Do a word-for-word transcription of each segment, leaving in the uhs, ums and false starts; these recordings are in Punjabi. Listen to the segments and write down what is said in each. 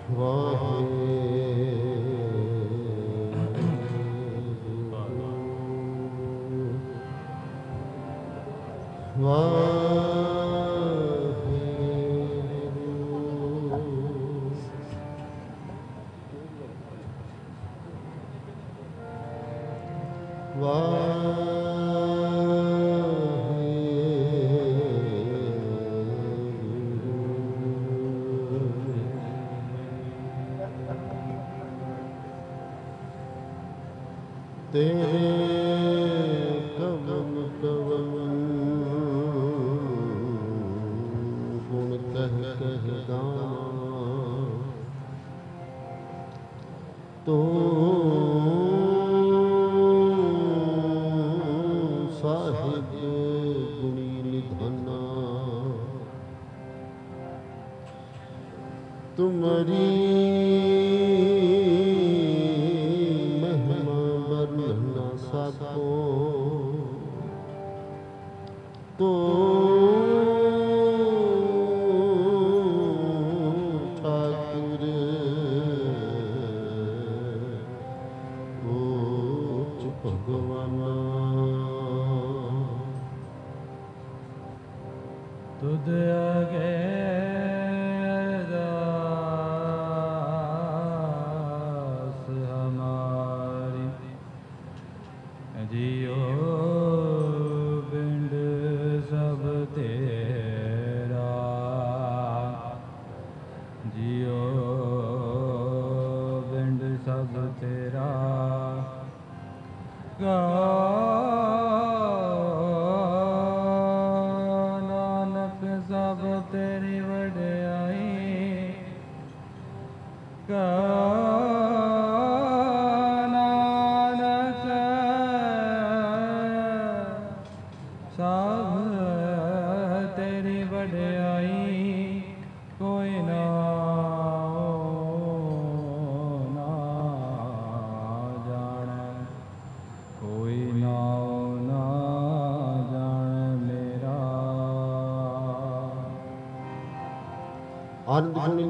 ਆਨੰਦ ਗੁਣ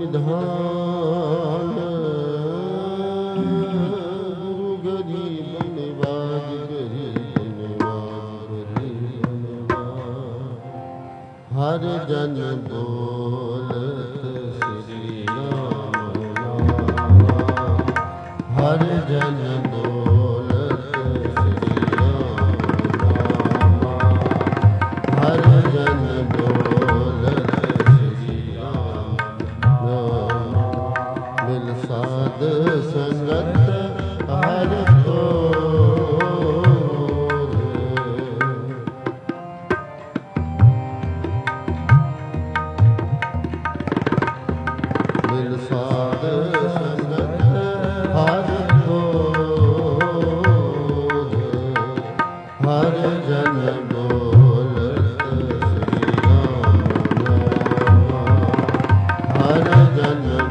ਨਿਧਾਨ ਗੁਰੂ ਗਰੀਬ ਨਿਵਾਜ ਗਰੀਬ ਨਿਵਾਜ ਗਰੀਬ ਨਿਵਾਜ ਹਰ ਜਨ ਬੋਲਤ ਸ੍ਰੀ ਰਾਮ ਨਾਮ ਹਰ ਜਨ ਬੋਲਤ ਸ੍ਰੀ ਰਾਮ ਨਾਮ ਹਰ ਜਨ ਬੋਲਤ ਸਾਧ ਸੰਗਤ ਹਰ ਤੋਰ ਮਿਲ ਸਾਧ ਸੰਗਤ ਹਰ ਤੋਰ ਹਰ ਜਨ ਬੋਲਤ ਸ੍ਰੀ ਰਾਮ ਨਾਮ ਹਰ ਜਨ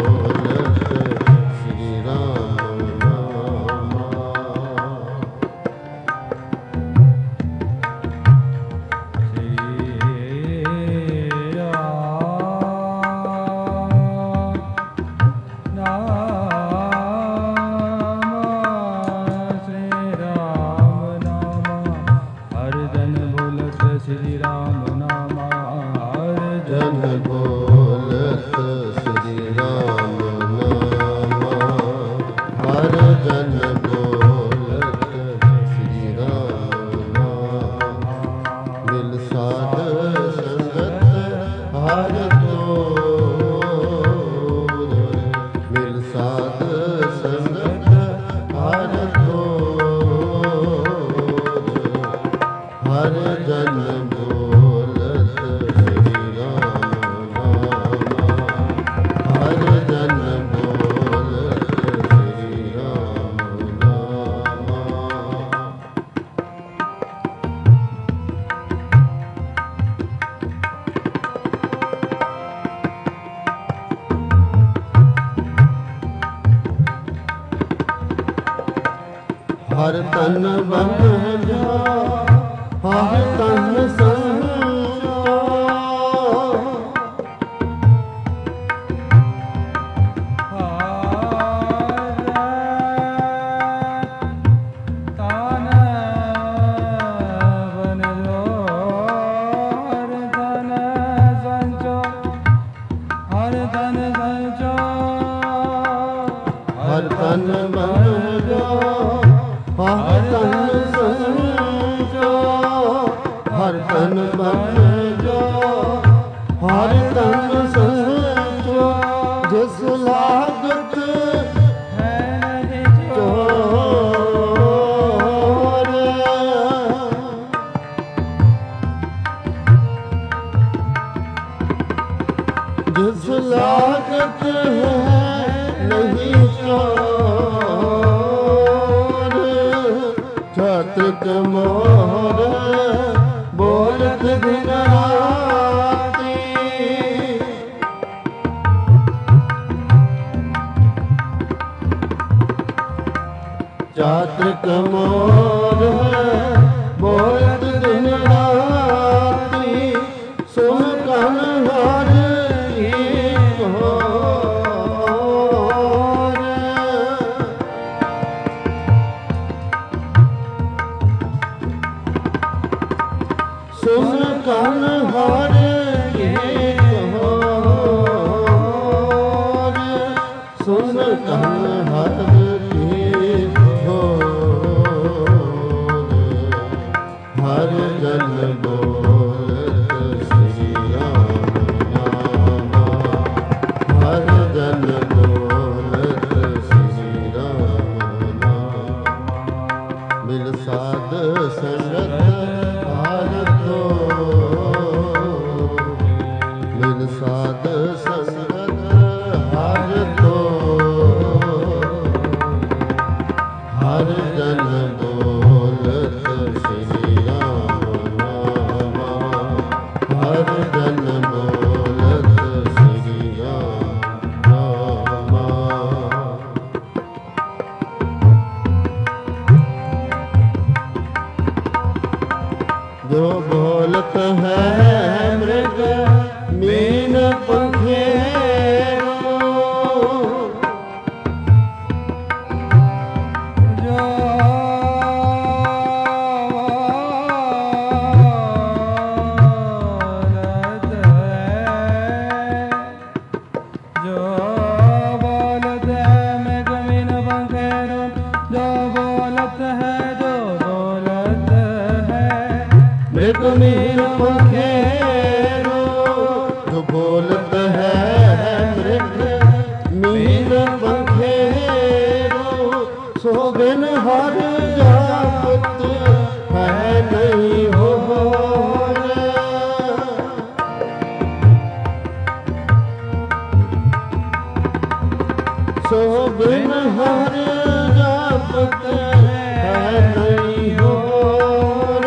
ਹਰ ਤਨ ਬੰਧ ਜਾ ਹਰ ਤਨ ਸੰਚਾ तन मन जो हर तन संजो हर तन मन जो हर तन संजो जिस लागत है नहीं जोर जिस लागत है नहीं चोर चातक मोर बोलत दिन राती चातक मोर बोलत दिन राती सुन कन हर सुन कन हर एक होर सुन कन हर एक होर हर जन बोलत श्री राम नाम हर जन बोलत श्री राम नाम मिल साध संगत मिल साध संगत हर तो हर जन बोलत श्री राम नाम हर जन बोलत श्री राम नाम जो बोलत है मृग मीन पंखेरो जो बोलत है जो बोलत है मृग मीन पंखेरो जो बोलत है जो बोलत है मृग मीन पंखेरो जो बोलत है मृग मीन पंखेरो सो बिन हर जापत है नहीं होर सो बिन हर जापत है नहीं होर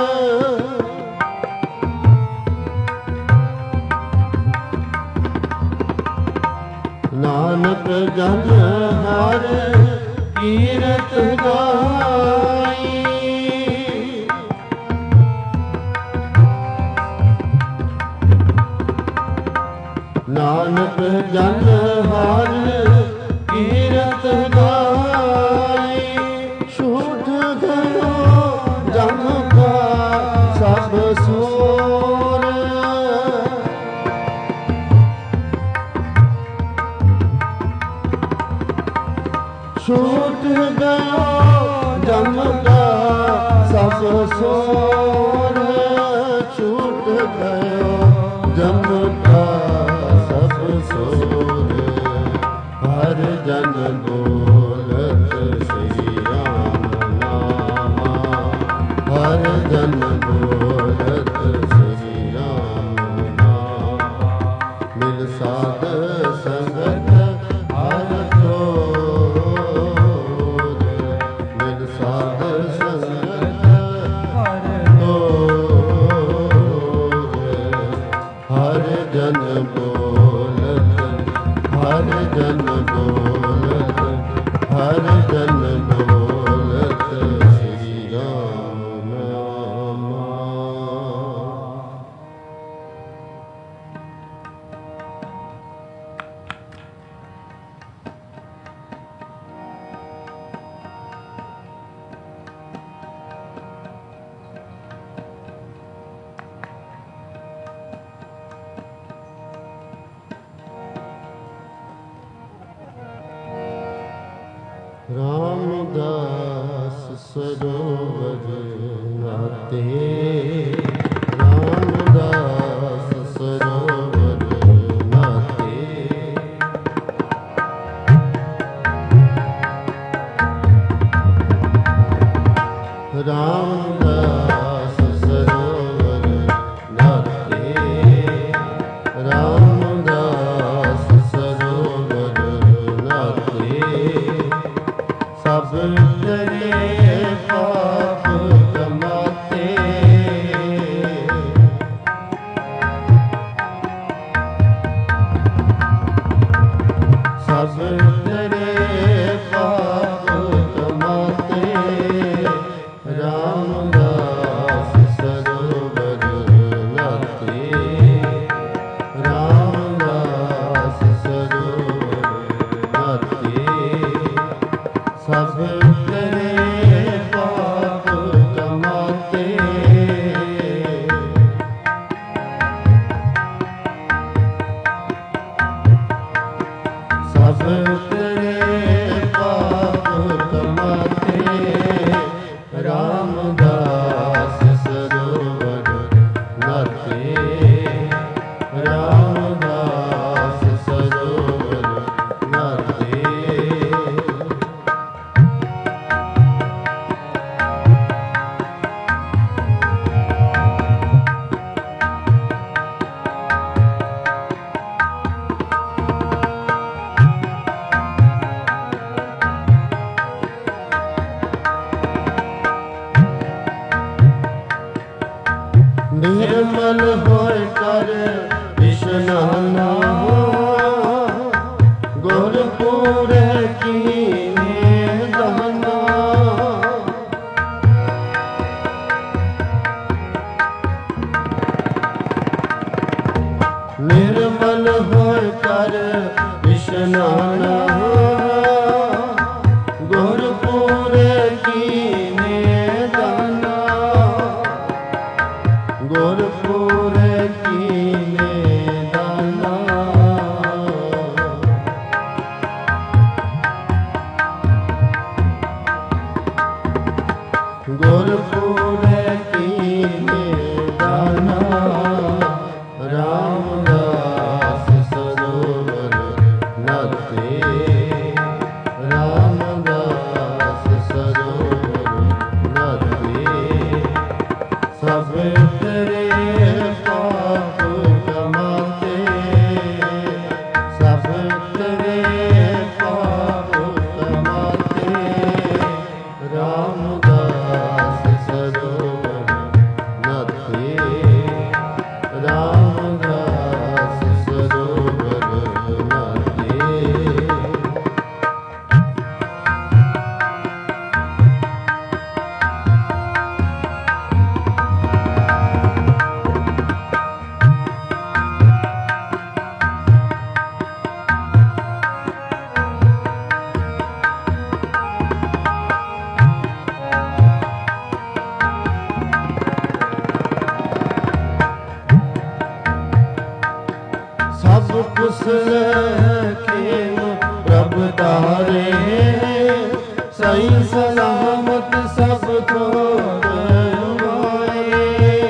नानक जन हर कीरत गाई नानक जन हर कीरत गाई छूट गयो जम का सब सोर छूट गयो जम का सब सोर छूट गयो जम का सब सोर हर जन बोलत श्री राम नाम हर जन बोलत श्री राम नाम मिल साध संगत हर तोर मिल साध संगत हर तोर हर जन बोलत हर जन बोलत हर जन बोलत श्री राम नाम ਰਾਮਦਾਸ ਸਰੋਵਰ ਨਾਤੇ, ਰਾਮਦਾਸ ਸਰੋਵਰ ਨਾਤੇ। ਰਾਮਦਾਸ ਸਰੋਵਰ ਨਾਤੇ, ਰਾਮਦਾਸ ਸਰੋਵਰ ਨਾਤੇ। ਸਭ ਤੇਰੇ ਪਾਪ ਕਮਾਤੇ, ਸਭ ਤੇਰੇ ਪਾਪ ਕਮਾਤੇ। ਰਾਮਦਾਸ ਸਰੋਵਰ ਨਾਤੇ, ਰਾਮਦਾਸ ਸਰੋਵਰ ਨਾਤੇ। ਸਭ ਤੇਰੇ ਪਾਪ ਕਮਾਤੇ, ਸਭ ਤੇਰੇ ਪਾਪ ਕਮਾਤੇ। ਰਾਮਦਾਸ ਸਰੋਵਰ ਨਾਤੇ, ਰਾਮਦਾਸ ਸਰੋਵਰ ਨਾਤੇ। ਨਿਰਮਲ ਹੋਇ ਕਰ ਇਸ਼ਨਾਨਾ, ਗੁਰਪੂਰੇ ਕੀਨੇ ਦਾਨਾ। ਨਿਰਮਲ ਹੋਇ ਕਰ ਇਸ਼ਨਾਨਾ, ਗੁਰਪੂਰੇ ਕੀਨੇ ਦਾਨਾ। ਗੁਰਪੂਰੇ ਕੀਨੇ ਦਾਨਾ। ਗੁਰਪੂਰੇ ਕੀਨੇ ਦਾਨਾ। ਰਾਮਦਾਸ ਸਰੋਵਰ ਨਾਤੇ, ਰਾਮਦਾਸ ਸਰੋਵਰ ਨਾਤੇ। ਸਭ ਤੇਰੇ ਪਾਪ ਕਮਾਤੇ, ਸਭ ਤੇਰੇ ਪਾਪ ਕਮਾਤੇ। ਰਾਮਦਾਸ ਸਰੋਵਰ ਨਾਤੇ, ਰਾਮਦਾਸ ਸਰੋਵਰ ਨਾਤੇ। ਸਭ ਕੁਸਲ ਖੇਮ ਪ੍ਰਭ ਤਾਰੇ, ਸਹੀ ਸਲਾਮਤ ਸਭ ਥੋੜ ਮਾਏ।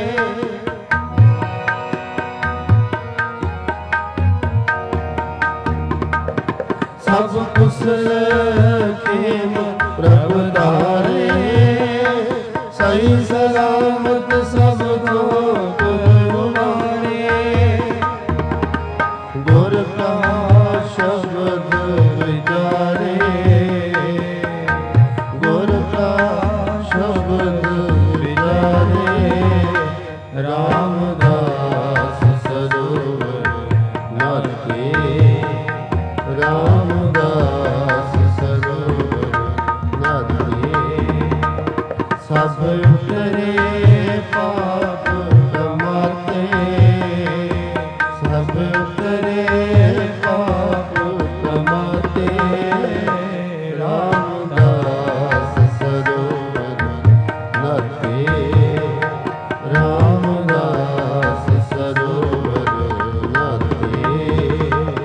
ਸਭ ਕੁਸਲ ਖੇਮ ਪ੍ਰਭ ਤਾਰੇ, ਸਹੀ ਸਲਾਮਤ ਸਭ ਥੋੜ ਮਾਏ। ਗੁਰ ਕਾ ਸ਼ਬਦ ਵਿਚਾਰੇ, ਗੁਰ ਕਾ ਸ਼ਬਦ ਵਿਚਾਰੇ। ਰਾਮਦਾਸ ਸਰੋਵਰ ਨਾਤੇ, ਰਾਮਦਾਸ ਸਰੋਵਰ ਨਾਤੇ। ਸਭ ਤੇਰੇ ਪਾਪ ਕਮਾਤੇ, ਸਭ ਤੇਰੇ ਪਾਪ ਕਮਾਤੇ। ਰਾਮਦਾਸ ਸਰੋਵਰ ਨਾਤੇ, ਰਾਮਦਾਸ ਸਰੋਵਰ ਨਾਤੇ।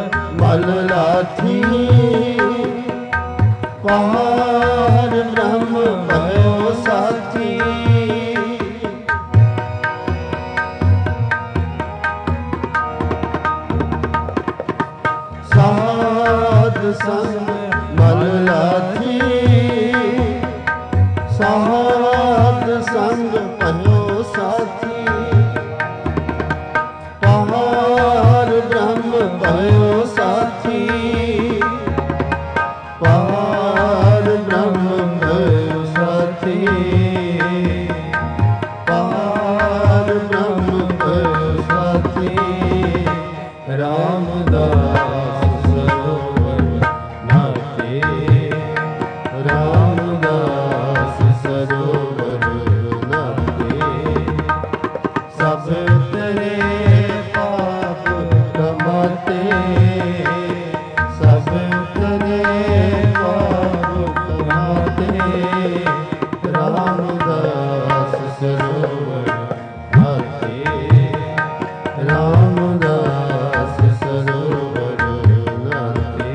मल लाथी पार ब्रह्म भयो साथी साध संग मल लाथी साध संग भयो साथी पार ब्रह्म भयो साथी पार ब्रह्म भयो साथी पार ब्रह्म भयो साथी रामदास सरोवर नाथे रामदास सरोवर नाथे सब तेरे पाप कमाते सब तेरे पाप कमाते रामदास सरोवर नाथे रामदास सरोवर नाथे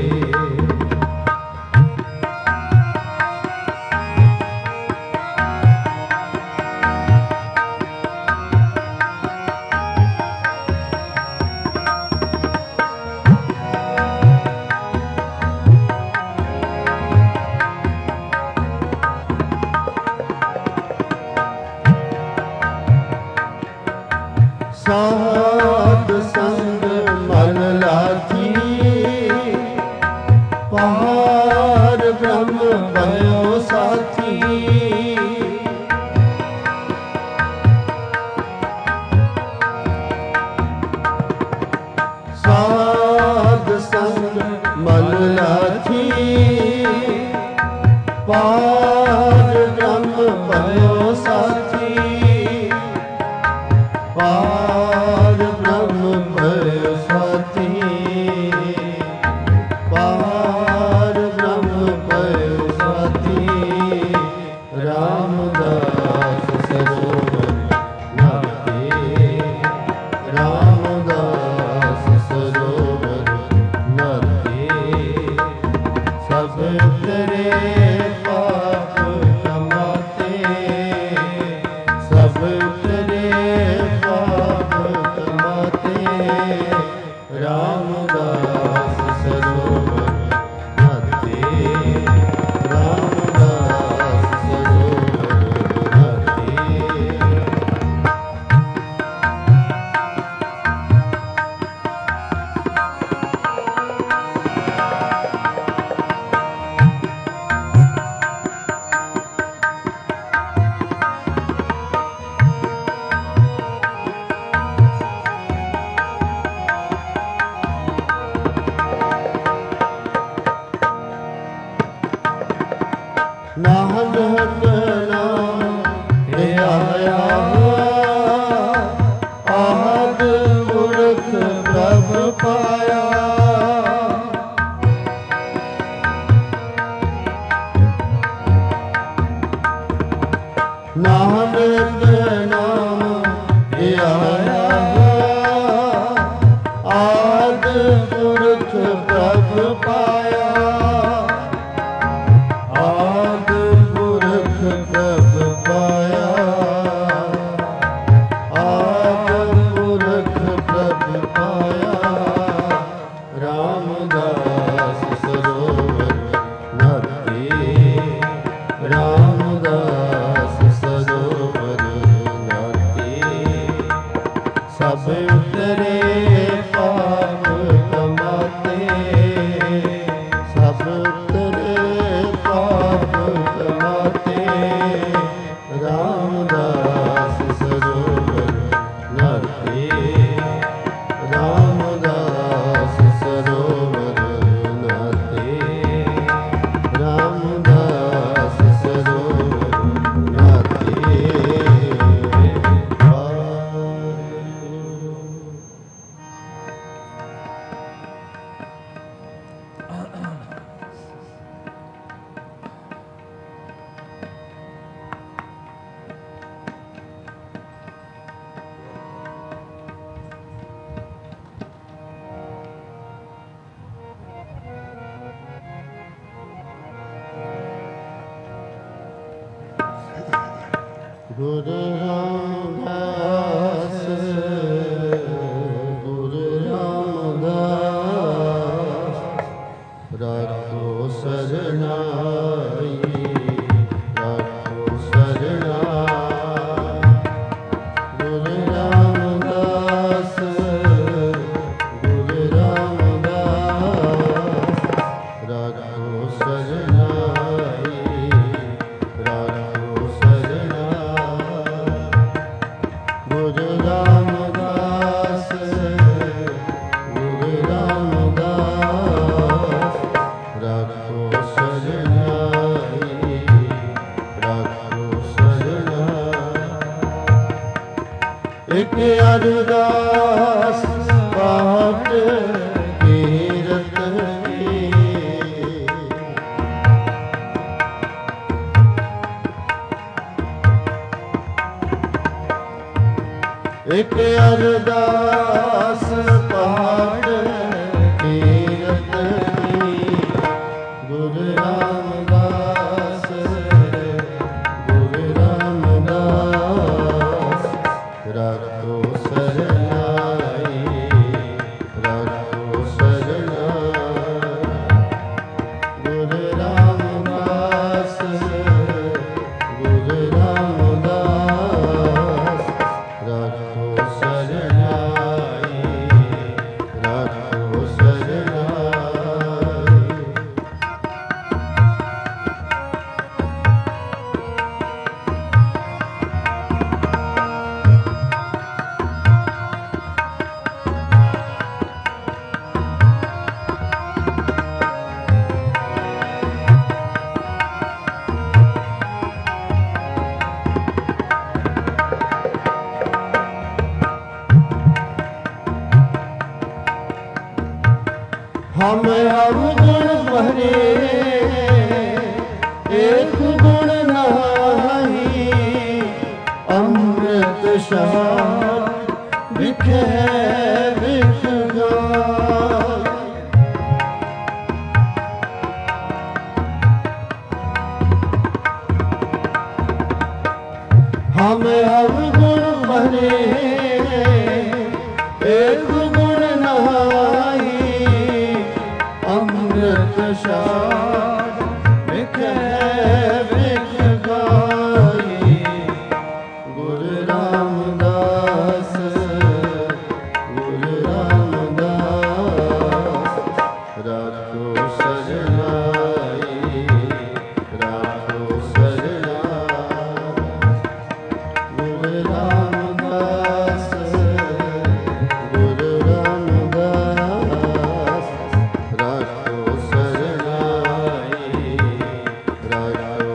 साध संग मन लाथी पार ब्रह्म भयो साथी साध संग मन लाथी पार ब्रह्म भयो साथी पार ब्रह्म भयो साथी पार ब्रह्म भयो साथी रामदास सरोवर नाथे रामदास सरोवर नाथे सब तेरे पाप कमाते सब तेरे पाप कमाते रामदास सरोवर नाथे रामदास सरोवर नाथे नानक नाम हे आया आहद मूर्ख प्रभ पाया नानक नाम हे आया आहद मूर्ख प्रभ पाया आद मूर्ख प्रभ पाया आद मूर्ख प्रभ पाया रामदास सरोवर नाथे रामदास सरोवर नाथे सब तेरे पाप कमाते Guru Ramdas, Guru Ramdas, Rakho Sarnai, Rakho Sarnai. Guru Ramdas, Guru Ramdas, Rakho Sarnai, Rakho Sarnai. Guru Ramdas, Guru Ramdas, Rakho Sarnai, Rakho Sarnai. Ek ਅਰਦਾਸ ਪਾਠ ਕੀਰਤ ਕੀ, ਇੱਕ ਅਰਦਾਸ ਪਾਠ ਕੀਰਤ ਕੀ। ਗੁਰੂ ਰਾਮਦਾਸ, ਗੁਰੂ ਰਾਮਦਾਸ, ਰੱਖੋ ਸਰਨਾਈ, ਰੱਖੋ ਸਰਨਾਈ। ਗੁਰੂ ਰਾਮਦਾਸ, ਗੁਰੂ ਰਾਮਦਾਸ, ਰੱਖੋ ਸਰਨਾਈ, ਰੱਖੋ ਸਰਨਾਈ। हम अवगुण भरे, एक गुण नाही, अमृत शार बिखे बिख गाय। हम अवगुण भरे, एक गुण नाही, अमृत शार बिखे बिख गाई। गुरु रामदास, गुरु रामदास, राखो सरनाई, राखो सरनाई। गुरु रामदास, गुरु रामदास, राखो सरनाई, राखो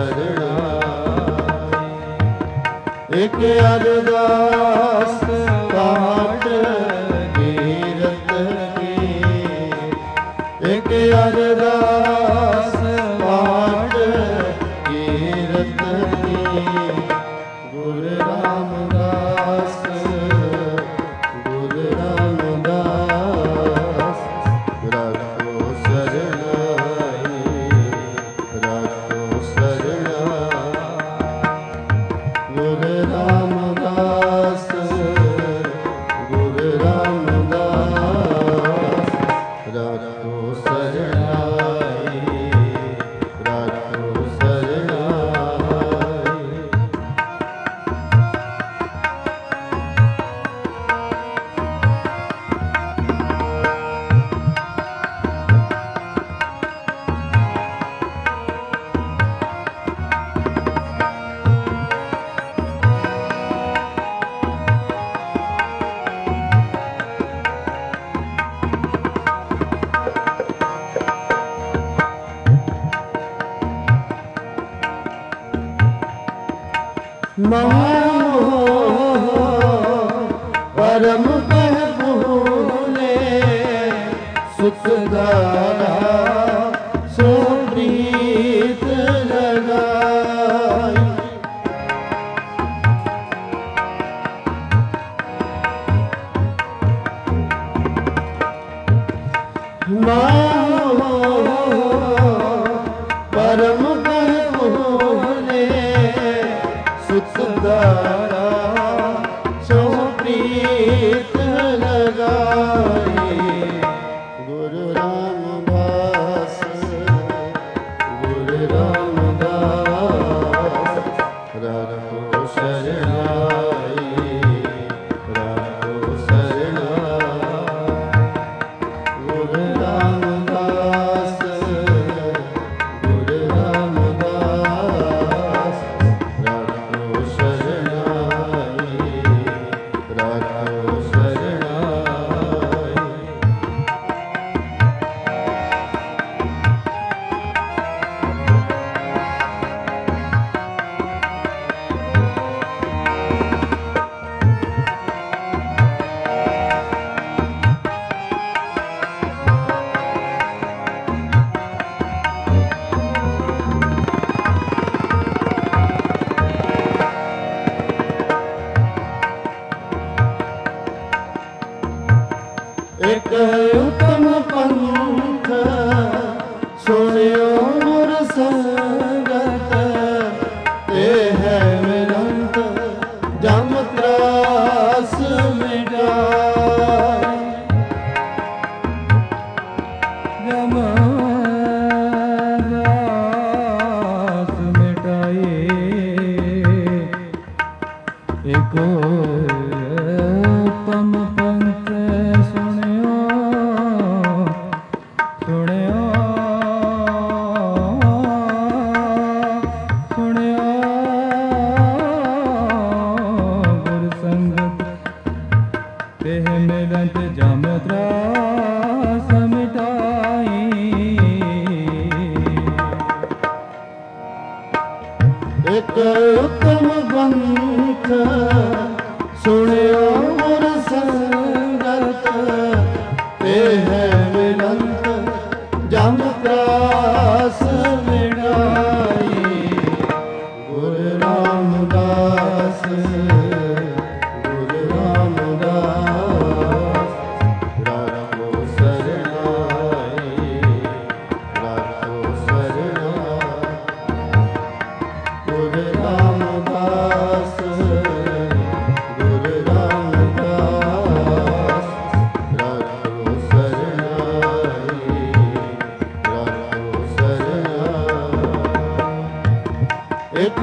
सरनाई। एक अरदास पाठ कीरत की, एक अरदास पाठ कीरत की। गुरु रामदास, गुरु रामदास, राखो सरनाई, राखो सरनाई। गुरु रामदास, गुरु रामदास, राखो सरनाई, राखो सरनाई। मोह परम कह भूले, सुख दारा सो प्रीत लगाई। परम कह भूले, सुख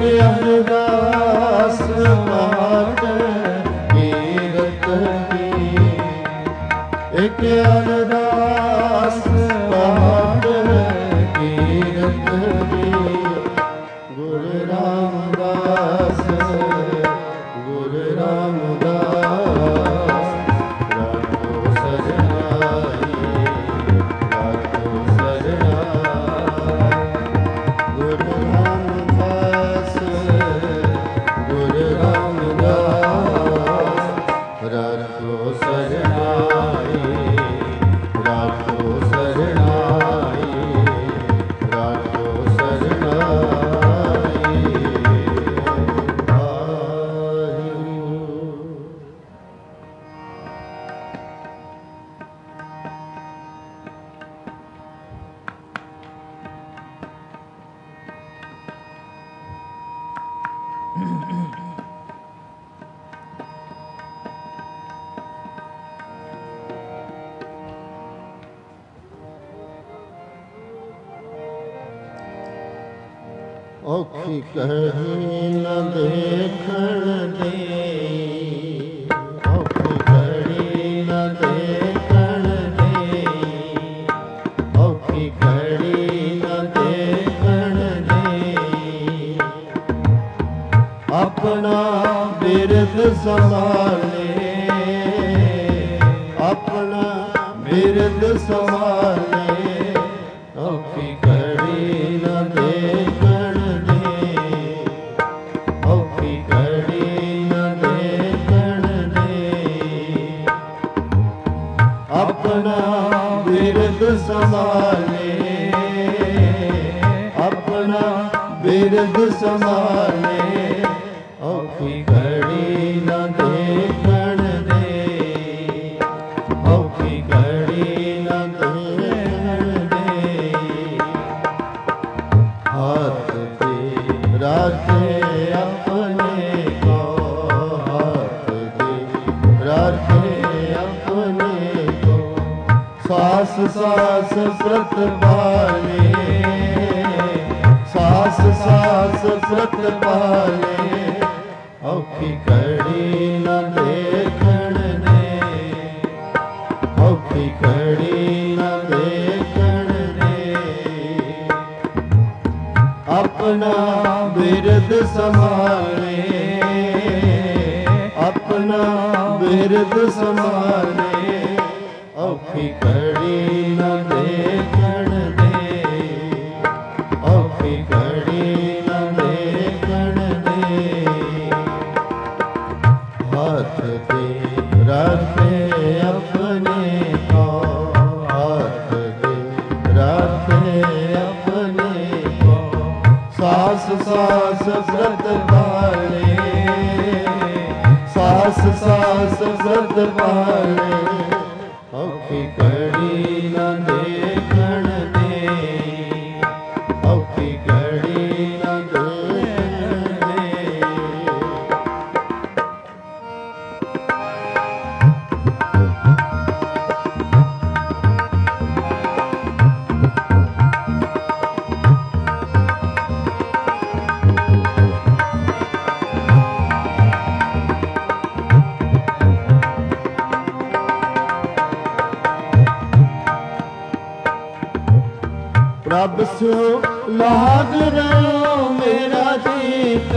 ਅਰਦਾਸ ਪਾਟ ਕੀਰਤ ਕੀ, ਇੱਕ ਅਰਦਾਸ ਪਾਟ ਕੀਰਤ ਕੀ। ਗੁਰੂ ਰਾਮਦਾਸ ਗੁਰੂ ਰਾਮਦਾਸ ਰਾਖੋ ਸਜਣਾਈ ਰਾਖੋ ਸਜਣਾਈ। ਗੁਰੂ ਰਾਮਦਾਸ ਗੁਰੂ ਰਾਮਦਾਸ ਰਾਖੋ ਸਜਣਾਈ ਰਾਖੋ ਸਜਣਾਈ ਰਾਖੋ ਸਜਣਾਈ। ਔਖੀ ਕਹੀ ਨ ਦੇਖਣ ਦੇਈ, ਔਖੀ ਘੜੀ ਨ ਦੇਖਣ ਦੇਈ, ਔਖੀ ਘੜੀ ਨ ਦੇਖਣ ਦੇਈ। ਆਪਣਾ ਬਿਰਦ ਸੰਭਾਲੇ ਆਪਣਾ ਬਿਰਦ ਸੰਭਾਲੇ, ਔਖੀ ਘੜੀ ਨ ਦੇਖਣ ਔਖੀ ਘੜੀ ਨ ਦੇਖਣ ਦੇ। ਆਪਣਾ ਬਿਰਦ ਸੰਭਾਲੇ ਆਪਣਾ ਬਿਰਦ ਸੰਭਾਲੇ, ਔਖੀ ਘੜੀ ਨ ਦੇਖਣ ਦੇ ਔਖੀ ਘੜੀ ਨ ਦੇਖਣ ਦੇ। ਹੱਥ ਤੇ ਰਾਖੇ ਆਪਣੇ ਕੋ, ਹੱਥ ਤੇ ਰਾਖੇ ਆਪਣੇ ਕੋ। ਸਾਸ ਸਾਸ ਪ੍ਰਤਪਾਲੇ ਸਾਸ ਸਾਸ ਪ੍ਰਤਪਾਲੇ, ਔਖੀ ਘੜੀ ਨ ਦੇਖਣ ਦੇ ਔਖੀ ਘੜੀ ਨ ਦੇਖਣ ਦੇ। ਆਪਣਾ ਬਿਰਦ ਸੰਭਾਲੇ ਆਪਣਾ ਬਿਰਦ ਸੰਭਾਲੇ, ਔਖੀ ਘੜੀ ਨ ਦੇਖਣ ਦੇ ਔਖੀ ਘੜੀ ਨ ਦੇਖਣ ਦੇ। ਹੱਥ ਤੇ ਰਾਖੇ ਆਪਣੇ ਕੋ, ਹੱਥ ਤੇ ਰਾਖੇ ਆਪਣੇ ਕੋ। ਸਾਸ ਸਾਸ ਪ੍ਰਤਪਾਲੇ ਸਾਸ ਸਾਸ ਪ੍ਰਤਪਾਲੇ, ਔਖੀ ਘੜੀ ਨ ਦੇਖਣ ਦੇ ਔਖੀ ਘੜੀ ਨ ਦੇਖਣ ਦੇ। ਪ੍ਰਭ ਸੋ ਲਾਗ ਰਹੋ ਮੇਰਾ ਜੀਤ,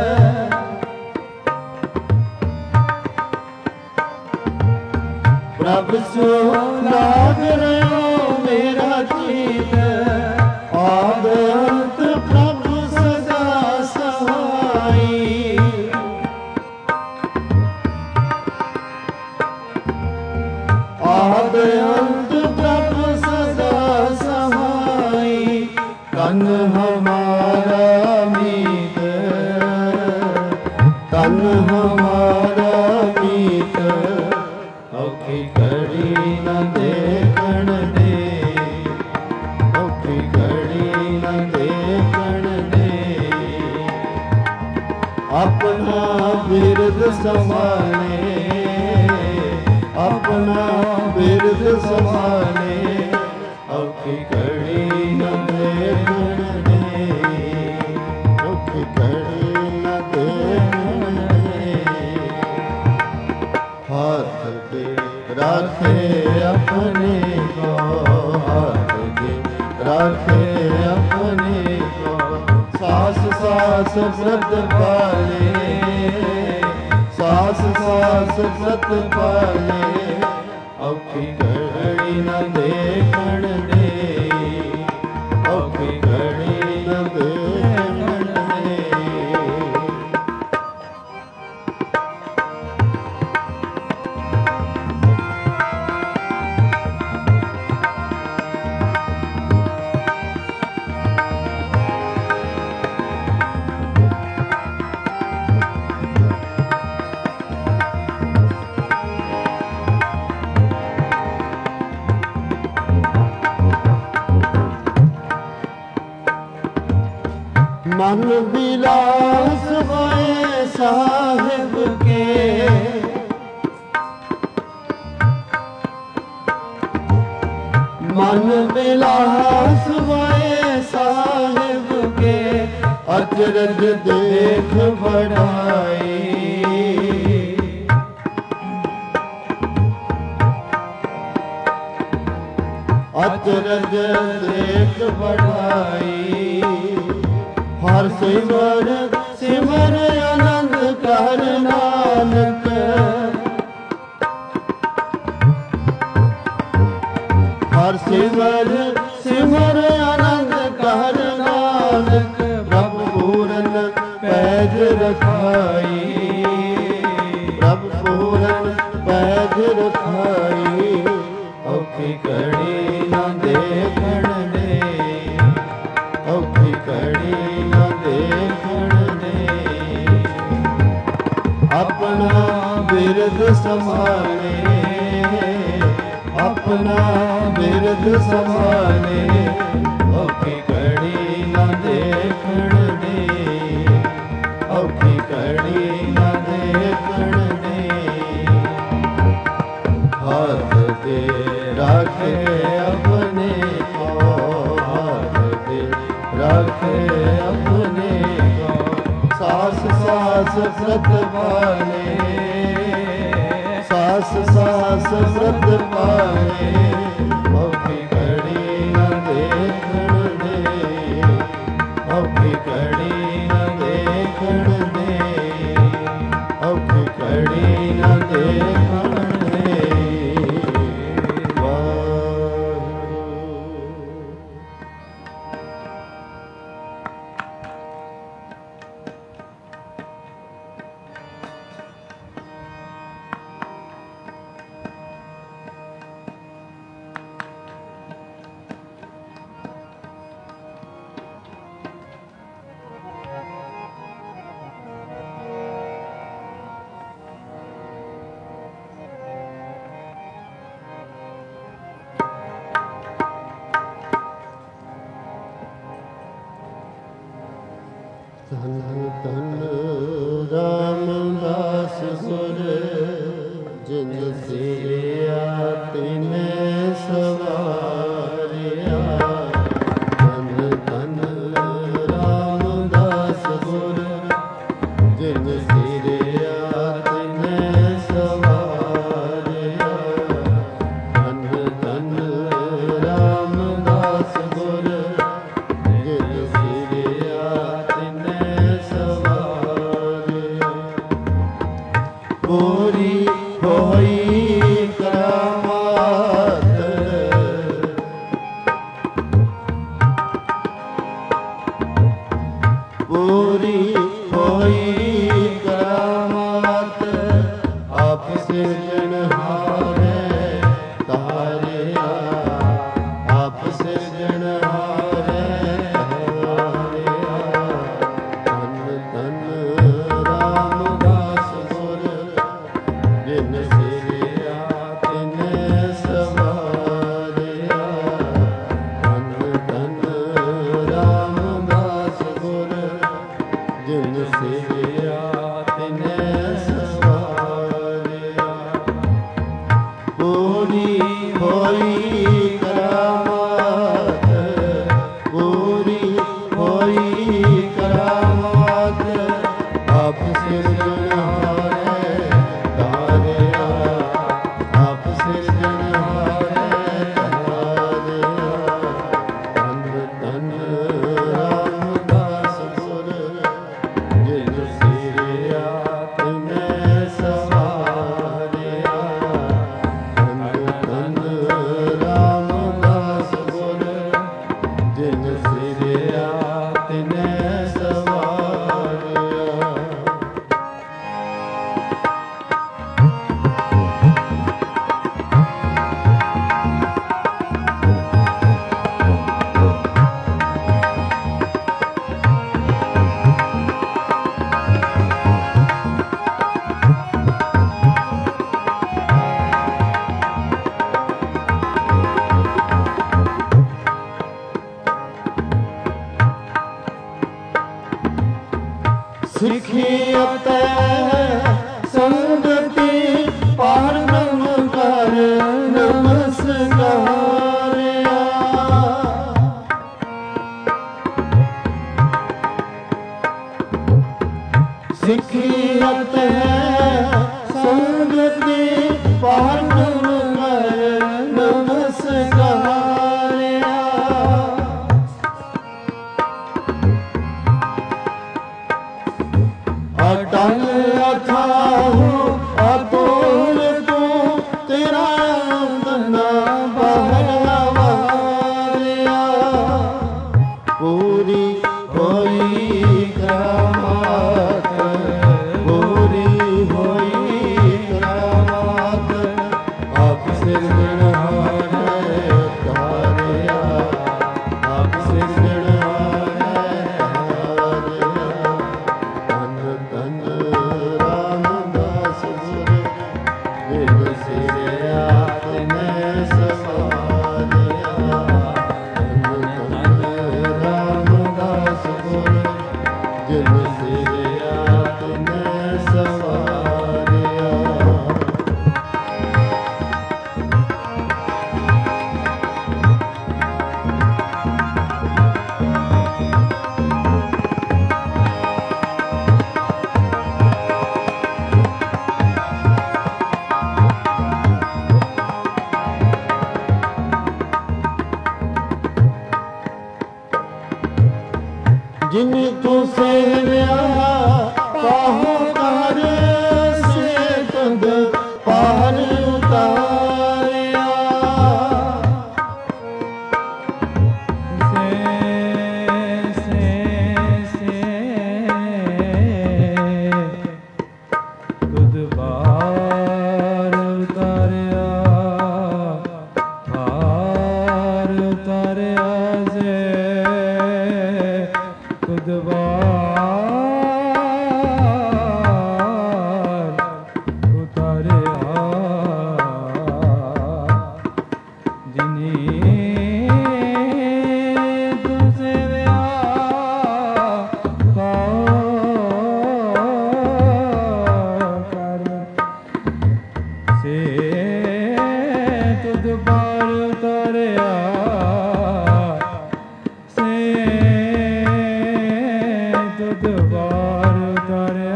ਪ੍ਰਭ ਸੋ ਲਾਗ ਰਹੋ ਮੇਰਾ ਜੀਤ। ਆਦ ਅੰਤ ਪ੍ਰਭ ਸਦਾ ਸਹਾਈ, ਆਦ ਅੰਤ ਪ੍ਰਭ ਸਦਾ ਸਹਾਈ। ਤਨ ਹਮਾਰਾ ਮੀਤ ਤਨ ਹਮਾਰਾ ਮੀਤ, ਔਖੀ ਘੜੀ ਨ ਦੇਖਣ ਦੇ ਔਖੀ ਘੜੀ ਨ ਦੇਖਣ ਦੇ। ਆਪਣਾ ਬਿਰਦ ਸੰਭਾਲੇ ਆਪਣਾ ਬਿਰਦ ਸੰਭਾਲੇ, ਔਖੀ ਘੜੀ ਨ ਦੇਖਣ ਦੇ ਔਖੀ ਘੜੀ ਸਾਸ ਸਤ ਪਾਲੇ, ਸਾਸ ਸਾਸ ਸਤ ਪਾਲੇ, ਔਖੀ ਘੜੀ ਨਾ ਦੇਖਣ ਦੇ, ਔਖੀ ਘੜੀ ਨਾ ਦੇਖਣ ਦੇ। ਮਨ ਬਿਲਾਸ ਹੋਏ ਸਾਹਿਬ ਕੇ, ਮਨ ਬਿਲਾਸ ਹੋਏ ਸਾਹਿਬ ਕੇ, ਅਚਰਜ ਦੇਖ ਬੜਾਈ, ਅਚਰਜ ਦੇਖ ਬੜਾਈ। ਹਰ ਸਿਮਰ ਸਿਮਰ ਆਨੰਦ ਕਰ ਨਾਨਕ, ਹਰ ਸਿਮਰ ਸਿਮਰ ਆਨੰਦ ਕਰ ਨਾਨਕ, ਪ੍ਰਭ ਪੂਰਨ ਪੈਜ ਰਖਾਈ, ਪ੍ਰਭ ਪੂਰਨ ਪੈਜ ਰਖਾਈ, ਔਖੀ ਘੜੀ ਨਾ ਦੇਖਣ ਦੇ, ਔਖੀ ਘੜੀ ਨਾ ਦੇਖਣ ਦੇ। ਆਪਣਾ ਬਿਰਦ ਸੰਭਾਲੇ, ਆਪਣਾ ਬਿਰਦ ਸੰਭਾਲੇ, ਔਖੀ ਘੜੀ ਨਾ ਦੇਖਣ ਦੇ, ਔਖੀ ਘੜੀ ਨਾ ਦੇਖਣ ਦੇ। ਹੱਥ ਤੇ ਰੱਖੇ ਆਪਣੇ ਕੋ, ਹੱਥ ਤੇ ਰੱਖੇ ਆਪਣੇ ਕੋ, ਸਾਸ ਸਾਸ ਸਤ ਪਾਲੇ, ਸਾਸ ਸਾਸ ਸਤ ਪਾਲੇ, ਔਖੀ ਘੜੀ ਨਾ ਦੇਖਣ ਦੇ, ਔਖੀ ਘੜੀ ਨਾ ਦੇਖਣ ਦੇ, ਔਖੀ ਘੜੀ ਨਾ ਦੇਖਣ ਦੇ। ਧਨ ਧਨ ਰਾਮਦਾਸ ਗੁਰ, ਜਿਨ ਸਿਰਿਆ ਤਿਨੇ ਸਵਾਰਿਆ। ਧਨ ਧਨ ਰਾਮਦਾਸ ਗੁਰ, ਜਿਨ ਸਿਰਿਆ ਤਿਨੇ ਸਵਾਰਿਆ। ਧਨ ਧਨ ਰਾਮਦਾਸ ਗੁਰ, ਜਿਨ ਸਿਰਿਆ ਪੂਰੀ ਹੋਈ ਕਰਾਮਾਤ, ਪੂਰੀ ਹੋਈ ਕਰਾਮਾਤ, ਆਪ ਸਿਰਜਣਹਾਰੇ ਤਾਰਿਆ, ਆਪ ਸਿਰਜਣਹਾਰੇ ਤਾਰਿਆ। ਧੰਨ ਧੰਨ ਰਾਮਦਾਸ ਗੁਰ, ਜਿਨ ਸਿਰਿਆ ਤਿਨੇ ਸਵਾਰਿਆ। ਧੰਨ ਧੰਨ ਰਾਮਦਾਸ ਗੁਰ, ਜਿਨ ਸਿਰਿਆ ਤਿਨੇ ਸਵਾਰਿਆ। ਪੂਰੀ ਹੋਈ ਕਰਾਮਾਤ, ਸਿੱਖੀ ਅਤੇ ਸੰਗਤੀ ਪਾਰ ਬ੍ਰਹਮ ਕਰ ਨਮਸਕਾਰਿਆ। ਸਿੱਖੀ ਅਤੇ ਸੰਗਤੀ ਪਾਰ ਬ੍ਰਹਮ ਕਰ ਨਮਸਕਾਰਿਆ। ਅਟਲ ਅਥਾਹੁ ਅਤੁਲ ਤੂੰ ਤੇਰਾ ਅੰਤ ਨਾ ਬਹਲਾ ਵਾਰਿਆ। ਪੂਰੀ ਹੋਈ ਕਰਾਮਾਤ ਪੂਰੀ ਹੋਈ ਕਰਾਮਾਤ ਆਪ ਸਿਰਜਣਹਾਰੇ ਤਾਰਿਆ। ਆਪ ਸਿਰਜਣਹਾਰੇ ਤਾਰਿਆ। ਧੰਨ ਧੰਨ ਰਾਮਦਾਸ ਗੁਰ ਜਿਨ ਸਿਰਿਆ ਤਿਨੈ ਸਵਾਰਿਆ। ਧੰਨ ਧੰਨ ਰਾਮਦਾਸ ਗੁਰ ਜਿਨ ਸਿਰਿਆ ਤਿਨੈ ਸਵਾਰਿਆ। ਜਿਨ ਤੂੰ ਸੇਵਿਆ ਪਾਹੋ ਕਰ ਸੇ ਤੰਦ ਪਾਰ ਉਤਾਰਿਆ। ਸੇ ਸੇ ਸੇ ਤੁਧ ਬਾਰ ਉਤਾਰਿਆ। ਬਾਰ ਉਤਾਰਿਆ ਸੇ ਤੁਧ ਬਾਰ ਉਤਾਰਿਆ। ਜਿਨੀ ਤੂੰ ਸੇਵਿਆ ਪਾਉ ਕਰ ਸੇ ਤੁਧ ਬਾਰ ਉਤਾਰਿਆ। ਸੇ ਤੁਧ ਬਾਰ ਉਤਾਰਿਆ।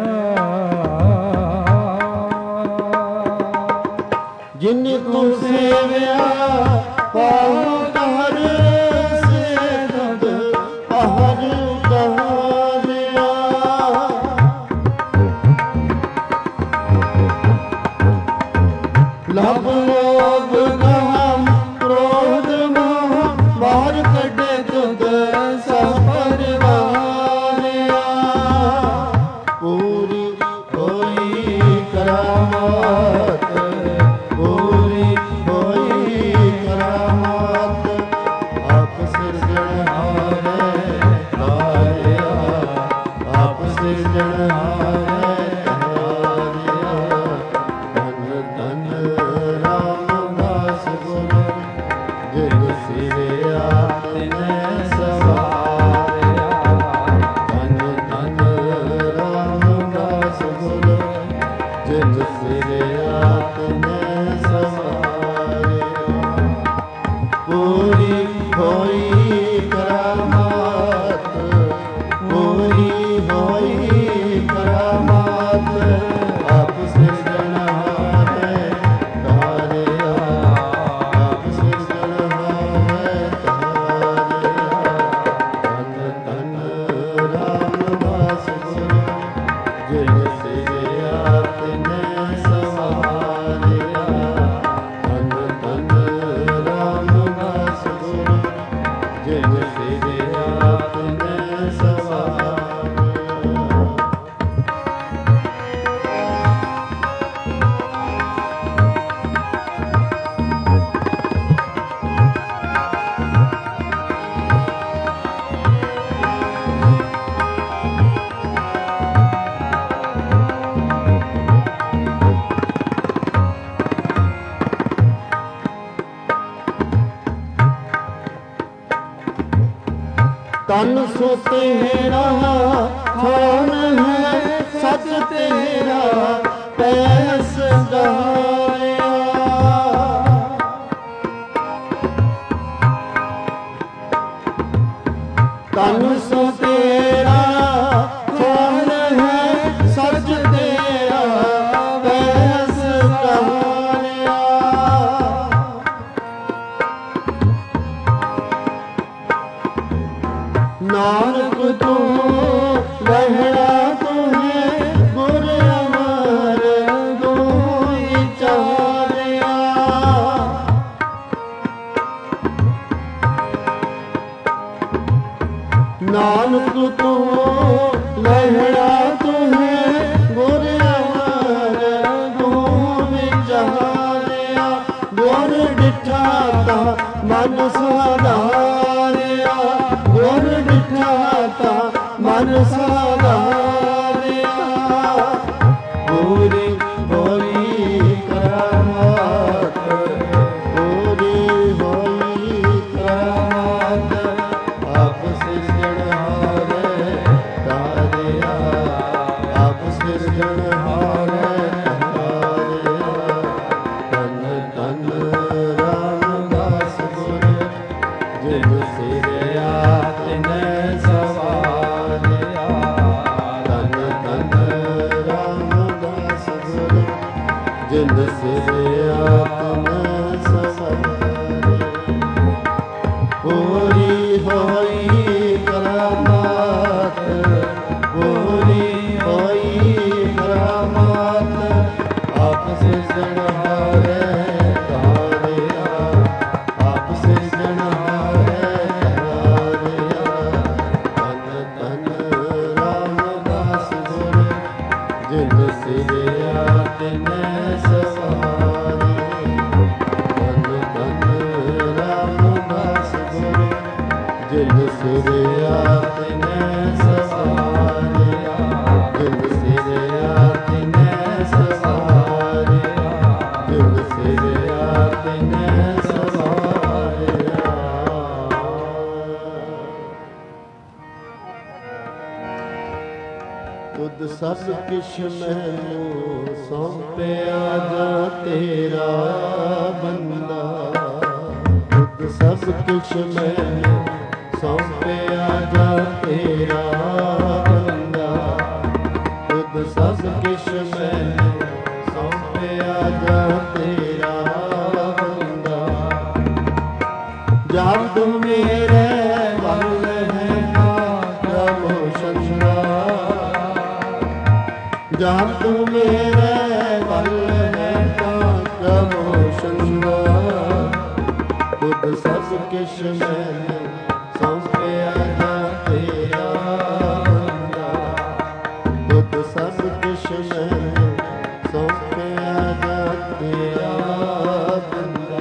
ਜਿਨ ਤੂੰ ਸੇਵਿਆ ਪਾਹੋ ਕਰ ਸੇ ਤੰਦ ਪਾਰ ਉਤਾਰਿਆ। ਲਭ ਲੋਭ ਕਾਮ ਕ੍ਰੋਧ ਮੋਹ ਬਾਹਰ ਕੱਢੇ ਤੁਧ ਸਪਰਵਾਰਿਆ। ਪੂਰੀ ਹੋਈ ਕਰਾਮਾਤ ਪੂਰੀ ਹੋਈ ਕਰਾਮਾਤ ਆਪ ਸਿਰਜਣਹਾਰੇ ਤਾਰਿਆ। ਆਪ ਸਿਰਜਣਹਾਰੇ ਤਾਰਿਆ। ਧੰਨ ਧੰਨ ਰਾਮਦਾਸ ਗੁਰ ਜਿਨ ਸਿਰਿਆ ਤਿਨੈ ਸਵਾਰਿਆ। ਧੰਨ ਧੰਨ ਰਾਮਦਾਸ ਗੁਰ ਜਿਨ ਸਿਰਿਆ ਤਿਨੈ ਸਵਾਰਿਆ। ਪੂਰੀ ਹੋਈ ਕਰਾਮਾਤ ਪੂਰੀ ਹੋਈ ਕਰਾਮਾਤ ਆਪ ਸਿਰਜਣਹਾਰੇ ਤਾਰਿਆ। ਆਪ ਸਿਰਜਣਹਾਰੇ ਤਾਰਿਆ। ਧੰਨ ਧੰਨ ਰਾਮਦਾਸ ਗੁਰ ਜਿਨ ਸਿਰਿਆ ਤਿਨੈ ਸਵਾਰਿਆ। ਧੰਨ ਧੰਨ ਰਾਮਦਾਸ ਗੁਰ ਤਨ ਸੋ ਤੇਰਾ ਖਾਨ ਹੈ ਸੱਚ ਤੇਰਾ ਪੈਸ ਗਾਇਆ। ਤਨ ਸੋ ਤੇਰਾ ਖਾਨ ਹੈ ਸੱਚ ਤੇਰਾ ਪੈਸ ਗਾਇਆ। ਨਾਨਕ ਤੂੰ ਲਹਿਰਾ ਤੂੰ ਹੈ ਗੁਰ ਅਮਰ ਗੁਣ ਵਿਚਾਰਿਆ। ਨਾਨਕ ਤੂੰ ਲਹਿਰਾ ਤੂੰ ਹੈ ਗੁਰ ਅਮਰ ਗੁਣ ਵਿਚਾਰਿਆ। ਗੁਰ ਡਿਠਾ ਤਾ ਮਨ ਸੁਧਾਰਿਆ। ਗੁਰ ਡਿਠਾ ਤਾ ਮਨ ਸੁਧਾਰਿਆ। ਪੂਰੀ ਹੋਈ ਕਰਾਮਾਤ ਪੂਰੀ ਹੋਈ ਕਰਾਮਾਤ ਆਪ ਸਿਰਜਣਹਾਰੇ ਤਾਰਿਆ। ਆਪ ਸਿਰਜਣਹਾਰੇ ਤਾਰਿਆ। ਧੰਨ ਧੰਨ ਰਾਮਦਾਸ ਗੁਰ ਜਿਨ ਸਿਰਿਆ ਤਿਨੈ ਸਵਾਰਿਆ। ਧੰਨ ਧੰਨ ਰਾਮਦਾਸ ਗੁਰ ਜਿਨ ਸਿਰਿਆ ਤਿਨੈ ਸਵਾਰਿਆ। ਪੂਰੀ ਹੋਈ ਕਰਾਮਾਤ ਪੂਰੀ ਹੋਈ ਕਰਾਮਾਤ ਆਪ ਸਿਰਜਣਹਾਰੇ ਤਾਰਿਆ। ਆਪ ਸਿਰਜਣਹਾਰੇ ਤਾਰਿਆ। ਧੰਨ ਧੰਨ ਰਾਮਦਾਸ ਗੁਰ ਜਿਨ ਸਿਰਿਆ ਤਿਨੈ ਸਵਾਰਿਆ। ਧੰਨ ਧੰਨ ਰਾਮਦਾਸ ਗੁਰ ਜਿਨ ਸਿਰਿਆ ਤਿਨੈ ਸਵਾਰਿਆ। ਜਿਨ ਸਿਰਿਆ ਤਿਨੈ ਸਵਾਰਿਆ। ਜਿਨ ਸਿਰਿਆ ਤਿਨੈ ਸਵਾਰਿਆ। ਤੁਧ ਸਭ ਕਿਛ ਮੈਨੂੰ ਸੌਂਪਿਆ ਜਾ ਤੇਰਾ ਬੰਦਾ। ਤੁਧ ਸਭ ਕਿਛ ਮੈਨੂੰ ਸੌਂਪਿਆ ਜਾ ਤੇਰਾ ਬੰਦਾ। ਤੁਧ ਸਭ ਕਿਛ ਮੈਨੂੰ ਸੌਂਪਿਆ ਜਾ ਤੇਰਾ ਬੰਦਾ। ਜਬ ਤੂੰ ਮੇਰੇ ਵੱਲ ਹੈ ਪ੍ਰਭੂ ਸੰਗਾ। ਜਬ ਤੂੰ ਮੇਰੇ ਵੱਲ ਹੈ ਪ੍ਰਭੂ ਸੰਗਾ। ਤੁਧ ਸਭ ਕਿਛ ਮੈਨੂੰ ਸੌਂਪਿਆ ਜਾ ਤੇਰਾ ਬੰਦਾ। ਤੁਧ ਸਭ ਕਿਛ ਮੈਨੂੰ ਸੌਂਪਿਆ ਜਾ ਤੇਰਾ ਬੰਦਾ।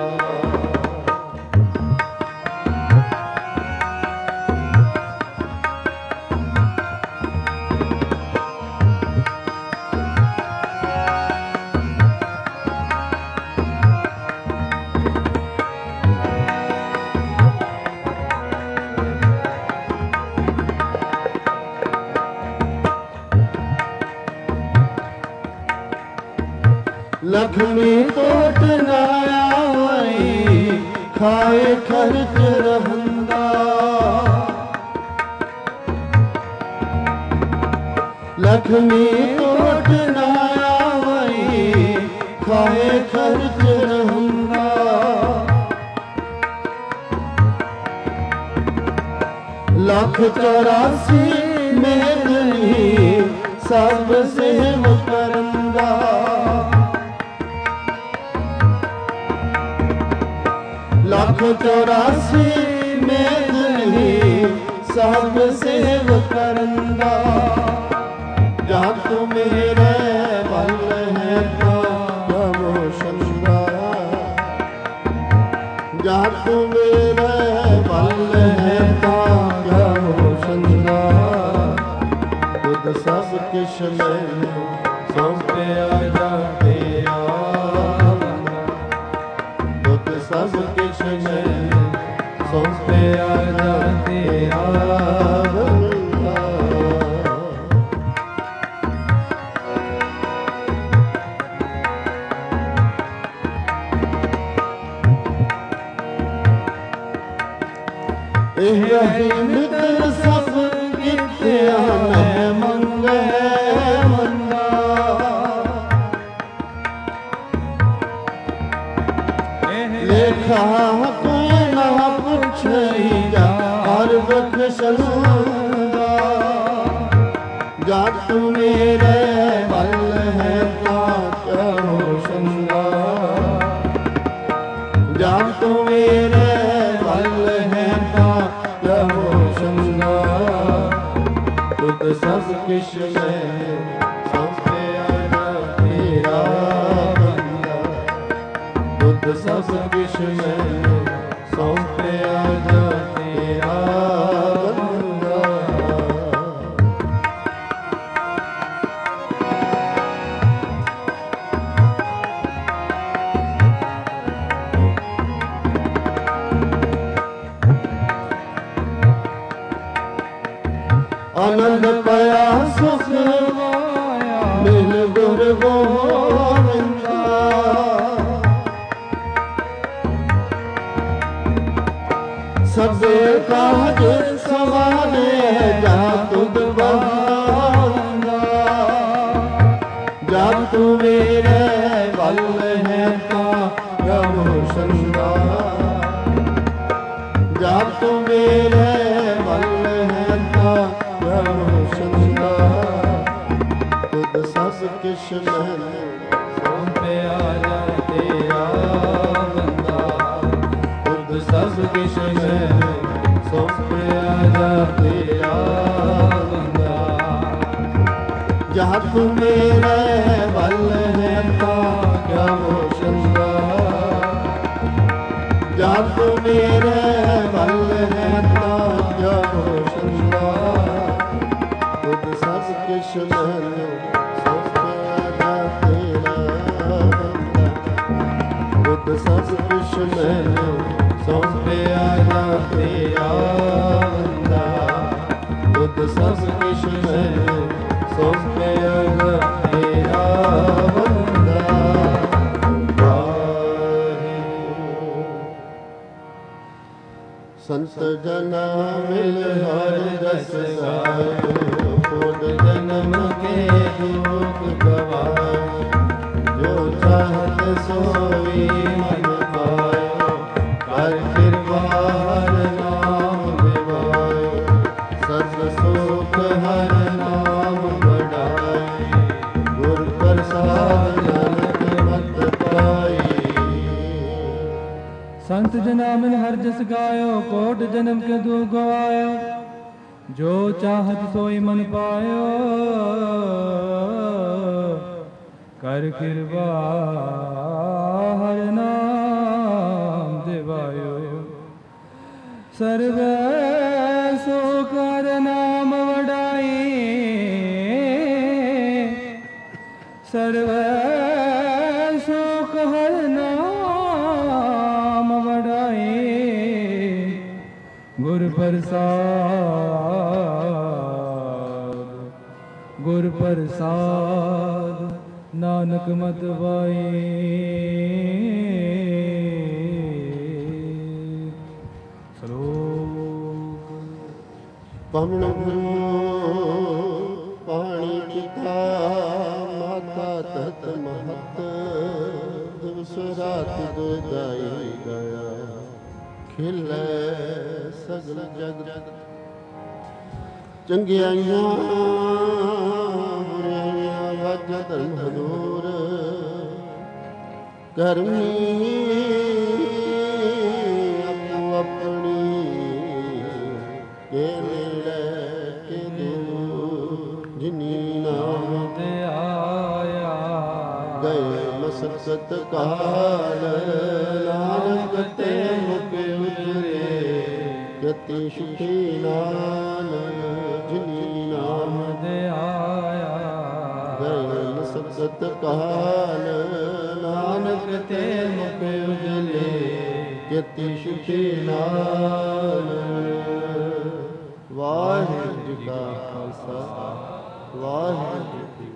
ਲਖਮੀ ਕੋਟ ਨਾ ਆਈ ਖਾਏ ਖਰਚ ਰਹੰਦਾ। ਲਖਮੀ ਕੋਟ ਨਾ ਆਈ ਖਾਏ ਖਰਚ ਰਹੰਦਾ। ਲੱਖ ਚੌਰਾਸੀ ਮੇਦਨੀ ਸਭ ਸੇਵ ਕਰੰਦਾ। ਲੱਖ ਚੌਰਾਸੀ ਮੇਦਨੀ ਸਭ ਸੇਵ ਕਰੰਦਾ। ਜਦ ਤੂੰ ਮੇਰੇ ਵੱਲ ਹੈ ਪ੍ਰਭੂ ਸੰਗਾ। ਜਦ ਤੂੰ ਮੇਰੇ ਵੱਲ ਹੈ ਪ੍ਰਭੂ ਸੰਗਾ। ਤੁਧ ਸਭ ਕਿਛ ਮੈਨੂੰ ਸੌਂਪਿਆ ਜਾ ਤੇਰਾ। ਤੁਧ ਸਭ ਕਿਛ ਮੈਨੂੰ ਸੌਂਪਿਆ ਜਨ ਤੇਰਾ ਬੰਦਾ। ਇਹ ਰਹੀ ਮਿੱਤਰ ਸਭ ਕੀਤਿਆਂ ਮੈਂ ਮੰਗੇ ਮੰਦਾ। ਲੇਖਾ ਕੋਈ ਨਾ ਪੁੱਛਈ ਜਾ ਹਰ ਬਖਸ਼ਦਾ। ਜਦ ਤੂੰ ਮੇਰੇ ਵੱਲ ਹੈ ਤਾਂ ਕਿਉਂ ਸੰਗਾ। ਜਦ ਤੂੰ ਮੇਰੇ ਵੱਲ ਹੈ ਤਾਂ ਕਿਉਂ ਸੰਗਾ। ਤੁਧ ਸਭ ਕਿਛ ਮੈਂ ਸੌਂਪਿਆ ਤੇਰਾ ਬੰਦਾ। ਤੁਧ ਸਭ ਕਿਛ ਮੈਂ ਸੌਂਪਿਆ ਤੇਰਾ ਬੰਦਾ। ਆਨੰਦ ਪਾਇਆ ਸੁਖ ਵਾਇਆ ਮਿਲ ਗੁਰ ਗੋਵਿੰਦਾ। ਸਭੇ ਕਾਜ ਸਵਾਰੇ ਜਾ ਤੁਧ ਬੰਦਾ। ਜਦ ਤੂੰ ਮੇਰੇ ਵੱਲ ਹੈ ਤਾਂ ਕਿਉਂ ਸੰਗਾ। ਜਦ ਤੂੰ ਮੇਰੇ ਵੱਲ ਹੈ ਤਾਂ ਕਿਉਂ ਸੰਗਾ। ਤੁਧ ਸਭ ਕਿਛ ਮੈਨੂੰ ਸੌਂਪਿਆ ਜਨ ਤੇਰਾ ਬੰਦਾ। ਤੁਧ ਸਭ ਕਿਛ ਮੈਨੂੰ ਸੌਂਪਿਆ ਜਨ ਤੇਰਾ ਬੰਦਾ। ਜਦ ਤੂੰ ਮੇਰੇ ਵੱਲ ਹੈ ਤਾਂ ਕਿਉਂ ਸੰਗਾ। ਜਦ ਤੂੰ ਮੇਰੇ ਵੱਲ ਹੈ ਤਾਂ ਕਿਉਂ ਸੰਗਾ। ਤੁਧ ਸਭ ਕਿਛ ਮੈਨੂੰ ਸੌਂਪਿਆ ਤੇਰਾ ਬੰਦਾ। ਤੁਧ ਸਭ ਕਿਛ ਮੈਨੂੰ ਸੌਂਪਿਆ ਤੇਰਾ ਬੰਦਾ। ਤੁਧ ਸਭ ਕਿਛ ਮੈਨੂੰ ਸੌਂਪਿਆ ਤੇਰਾ ਬੰਦਾ। ਸੰਤ ਜਨਾ ਮਿਲ ਹਰ ਰਸ ਗਾਇਓ। ਕੋਟ ਜਨਮ ਕੇ ਦੁਖ ਗਵਾਇਓ। ਜੋ ਚਾਹਤ ਸੋਈ ਮਨ ਪਾਇਓ। ਕਰ ਕਿਰਪਾ ਹਰ ਨਾਮ ਦਿਵਾਇਓ। ਸਰਬ ਸੁਖ ਹਰ ਨਾਮ ਵਡਾਈ। ਗੁਰ ਪ੍ਰਸਾਦ ਨਾਨਕ ਮਤ ਪਾਈ। ਸੰਤ ਜਨਾ ਮਿਲ ਹਰ ਜਸ ਗਾਇਓ। ਕੋਟ ਜਨਮ ਕੇ ਦੁਖ ਗਵਾਇਓ। ਜੋ ਚਾਹਤ ਸੋਈ ਮਨ ਪਾਇਓ। ਕਰ ਕਿਰਪਾ ਹਰ ਨਾਮ ਦਿਵਾਇਓ। ਸਰਬੈ ਸੁਖ ਹਰ ਨਾਮ ਵਡਾਈ। ਸਰਬੈ ਸੁਖ ਹਰ ਨਾਮ ਵਡਾਈ। ਗੁਰ ਪ੍ਰਸਾਦ ਗੁਰ ਪ੍ਰਸਾਦ ਨਾਨਕ ਮਤ ਪਾਈ। ਸਲੋਕ ਪਵਨ ਪਾਣੀ ਪਿਤਾ ਮਾਤਾ ਤਤ ਮਹਤ। ਦਿਵਸ ਰਾਤ ਦੁਦਾਈ ਗਿਆ। ਖਿਲੇ ਸਗਲ ਜਗਤ। ਚੰਗਿਆਈਆਂ ਬੁਰਾਈਆਂ ਵਜ ਧਰਮ ਹਦੂਰ। ਕਰਮੀ ਆਪੋ ਆਪਣੀ ਕੇ ਨੇੜੇ ਕੇ ਦੂਰ। ਜਿਨੀ ਨਾਮ ਤੇ ਆਇਆ ਗਏ ਮਸਕਤ ਕਾਲ। ਨਾਨਕ ਤੇ ਮੁਖ ਉਜਰੇ ਗਤੀ ਸੁਖੀ ਨਾਨਕ। ਜਿਨੀ ਨਾਮ ਤੇ ਆਇਆ ਗਏ ਮਸਕਤ ਕਾਲ। ਨਾਨਕ ਤੇ ਮੁਖ ਉਜਲੇ ਕਿਰਤੀ ਸ਼ੁਤੀ ਨਾਲ। ਵਾਹਿਗੁਰੂ ਜੀ ਕਾ ਖਾਲਸਾ ਵਾਹਿਗੁਰੂ ਜੀ ਕੀ